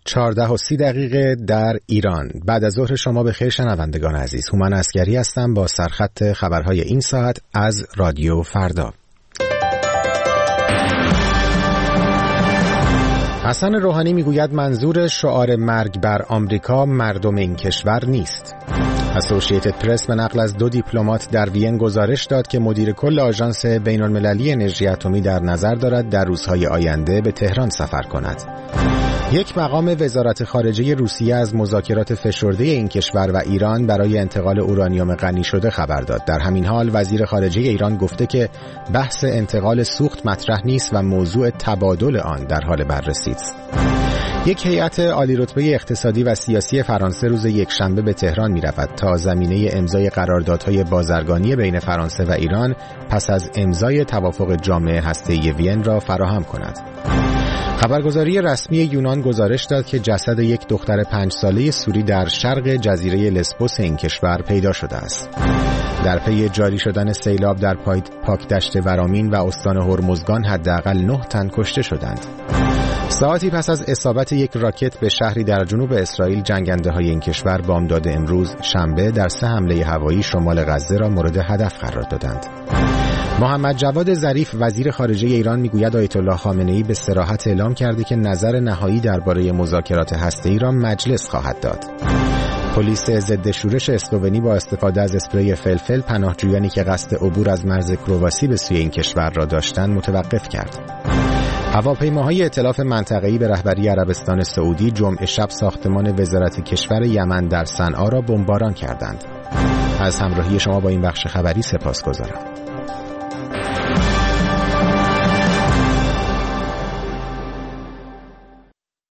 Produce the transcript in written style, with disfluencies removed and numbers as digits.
14:30 در ایران. بعد از ظهر شما بخیر شنوندگان عزیز. هومن عسگری هستم با سرخط خبرهای این ساعت از رادیو فردا. حسن روحانی میگوید منظور شعار مرگ بر آمریکا مردم این کشور نیست. اسوشییتد پرس به نقل از 2 دیپلمات در وین گزارش داد که مدیر کل آژانس بین‌المللی انرژی اتمی در نظر دارد در روزهای آینده به تهران سفر کند. یک مقام وزارت خارجه روسیه از مذاکرات فشرده این کشور و ایران برای انتقال اورانیوم غنی شده خبر داد. در همین حال وزیر خارجه ایران گفته که بحث انتقال سوخت مطرح نیست و موضوع تبادل آن در حال بررسی است. یک هیئت عالی رتبه اقتصادی و سیاسی فرانسه روز یکشنبه به تهران می‌رود تا زمینه امضای قراردادهای بازرگانی بین فرانسه و ایران پس از امضای توافق جامع هسته‌ای وین را فراهم کند. خبرگزاری رسمی یونان گزارش داد که جسد یک دختر 5 ساله سوری در شرق جزیره لسبوس این کشور پیدا شده است. در پی جاری شدن سیلاب در پاکدشت ورامین و استان هرمزگان حداقل 9 تن کشته شدند. ساعتی پس از اصابت یک راکت به شهری در جنوب اسرائیل، جنگنده‌های این کشور بامداد امروز شنبه در 3 حمله هوایی شمال غزه را مورد هدف قرار دادند. محمد جواد ظریف وزیر خارجه ایران میگوید آیت الله خامنه‌ای به صراحت اعلام کرده که نظر نهایی درباره مذاکرات هسته‌ای را مجلس خواهد داد. پلیس ضد شورش اسلوونی با استفاده از اسپری فلفل پناهجویانی که قصد عبور از مرز کرواسی به سوی این کشور را داشتند متوقف کرد. هواپیماهای ائتلاف منطقه‌ای به رهبری عربستان سعودی جمعه شب ساختمان وزارت کشور یمن در صنعا را بمباران کردند. از همراهی شما با این بخش خبری سپاسگزارم.